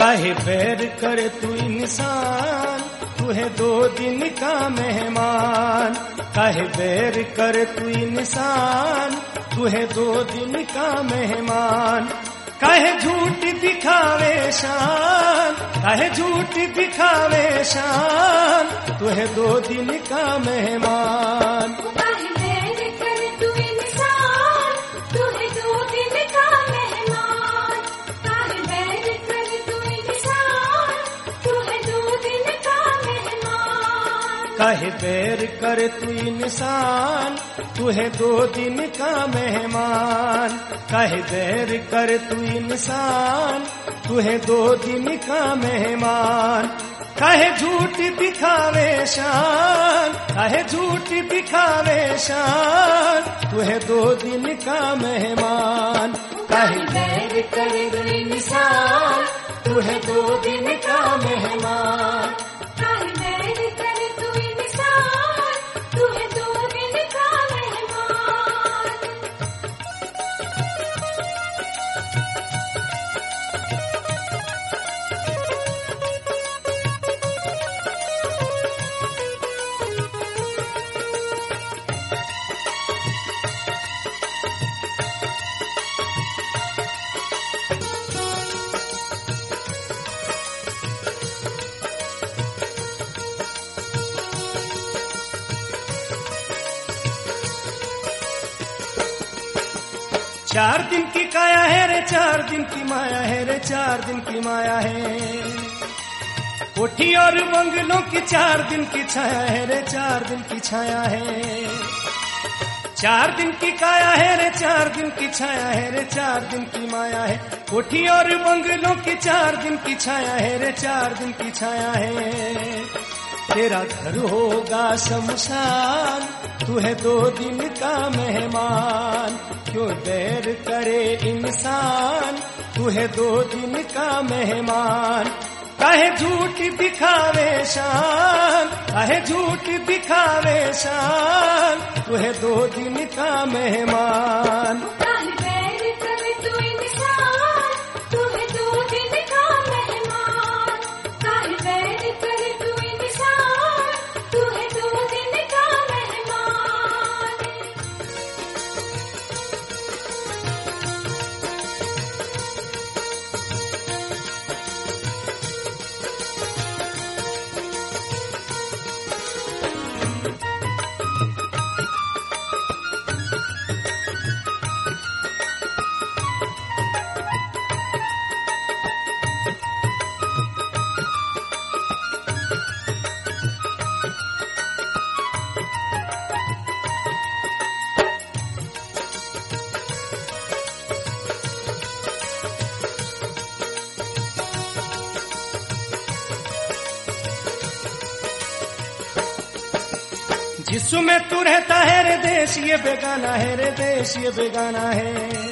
काहे बैर करे तू इंसान, तू है 2 दिन का मेहमान। काहे बैर करे तू इंसान, तू है 2 दिन का मेहमान। काहे झूठ दिखावे शान, काहे झूठ दिखावे शान, तू है 2 दिन का मेहमान। काहे बैर करे तू इंसान, तू है 2 दिन का मेहमान। काहे बैर करे तू इंसान, तू है 2 दिन का मेहमान। काहे बैर करे तू इंसान, तू है 2 दिन का मेहमान। काहे बैर करे तू इंसान, तू है 2 दिन का मेहमान। काहे झूठ दिखावे शान, काहे झूठ दिखावे शान, तू है 2 दिन का मेहमान। काहे बैर करे तू इंसान, तू है 2 दिन का मेहमान। काहे बैर करे तू इंसान, तू है 2 दिन का मेहमान। चार दिन की काया है रे, 4 दिन की माया है रे, 4 दिन की माया है। कोठी और बंगलों की 4 दिन की छाया है रे, 4 दिन की छाया है। 4 दिन की काया है रे, 4 दिन की छाया है रे, 4 दिन की माया है। कोठी और बंगलों की 4 दिन की छाया है रे, 4 दिन की छाया है। तेरा घर होगा शमशान, तू है 2 दिन का मेहमान। क्यों बैर करे इंसान, तू है 2 दिन का मेहमान। काहे झूठ दिखावे शान, काहे झूठ दिखावे शान, तू है 2 दिन का मेहमान। काहे बैर करे तू इंसान, तू है 2 दिन का मेहमान। काहे बैर करे तू इंसान, तू है 2 दिन का मेहमान। जिसमें तू रहता है रे देश ये बेगाना है रे, देश ये बेगाना है।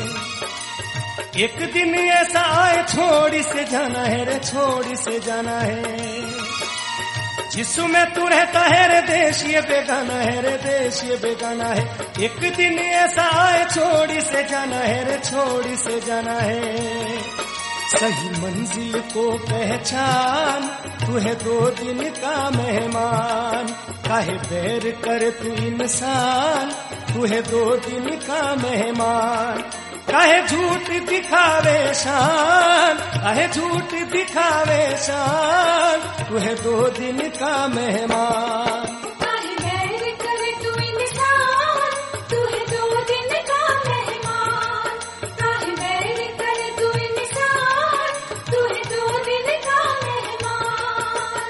एक दिन ऐसा आए छोड़ी से जाना है रे, छोड़ी से जाना है। जिसमें तू रहता है रे देश ये बेगाना है रे, देश ये बेगाना है। एक दिन ऐसा आए छोड़ी से जाना है रे, छोड़ी से जाना है। सही मंजिल को पहचान, तू है 2 दिन का मेहमान। काहे बैर करे तू इंसान, तू है 2 दिन का मेहमान। काहे झूठ दिखावे शान, काहे झूठ दिखावे शान, तू है 2 दिन का मेहमान। काहे बैर करे तू इंसान, तू है 2 दिन का मेहमान। काहे बैर करे तू इंसान, तू है 2 दिन का मेहमान।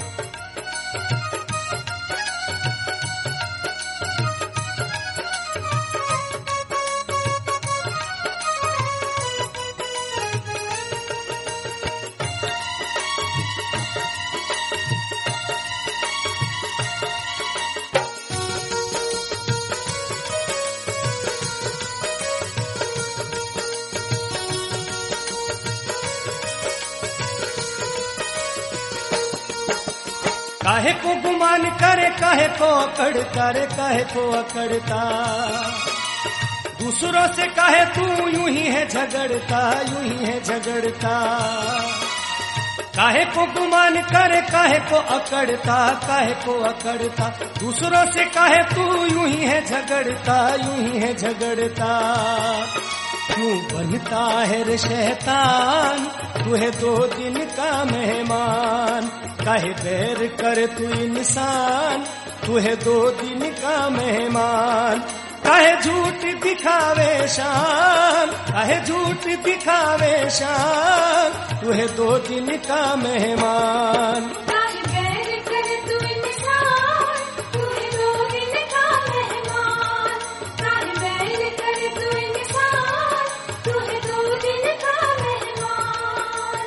काहे को गुमान करे, काहे को अकड़ता रे, काहे को अकड़ता। दूसरों से काहे तू यूं ही है झगड़ता, यूं ही है झगड़ता। काहे को गुमान करे, काहे को अकड़ता, काहे को अकड़ता, दूसरों से काहे तू यूं ही है झगड़ता, यूं ही है झगड़ता। क्यों बनता है रे शैतान, तू है 2 दिन का मेहमान। काहे बैर करे तू इंसान, तू है 2 दिन का मेहमान। काहे झूठ दिखावे शान, काहे झूठ दिखावे शान, तू है 2 दिन का मेहमान। काहे बैर करे तू इंसान, तू है 2 दिन का मेहमान। काहे बैर करे तू इंसान, तू है 2 दिन का मेहमान।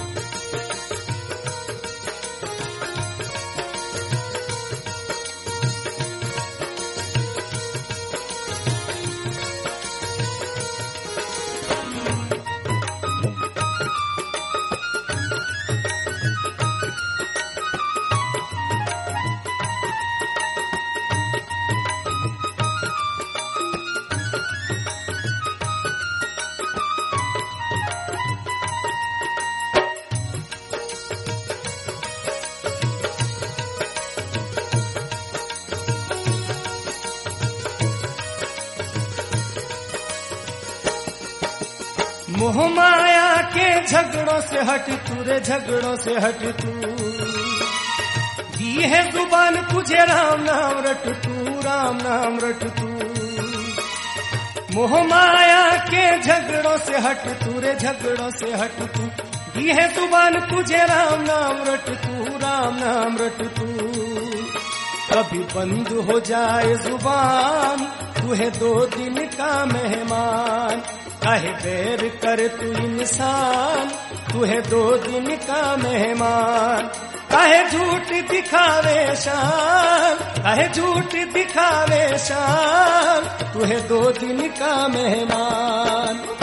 मोह माया के झगड़ों से हट तू रे, झगड़ों से हट तू। दी है जुबान तुझे राम नाम रट तू, राम नाम रट तू। मोह माया के झगड़ों से हट तू रे, झगड़ों से हट तू। दी है जुबान तुझे राम नाम रट तू, राम नाम रट तू। कभी बंद हो जाए जुबान, तू है 2 दिन का मेहमान। काहे बैर कर तू इंसान, तू है 2 दिन का मेहमान। काहे झूठ दिखावे शान, काहे झूठ दिखावे शान, तू है 2 दिन का मेहमान।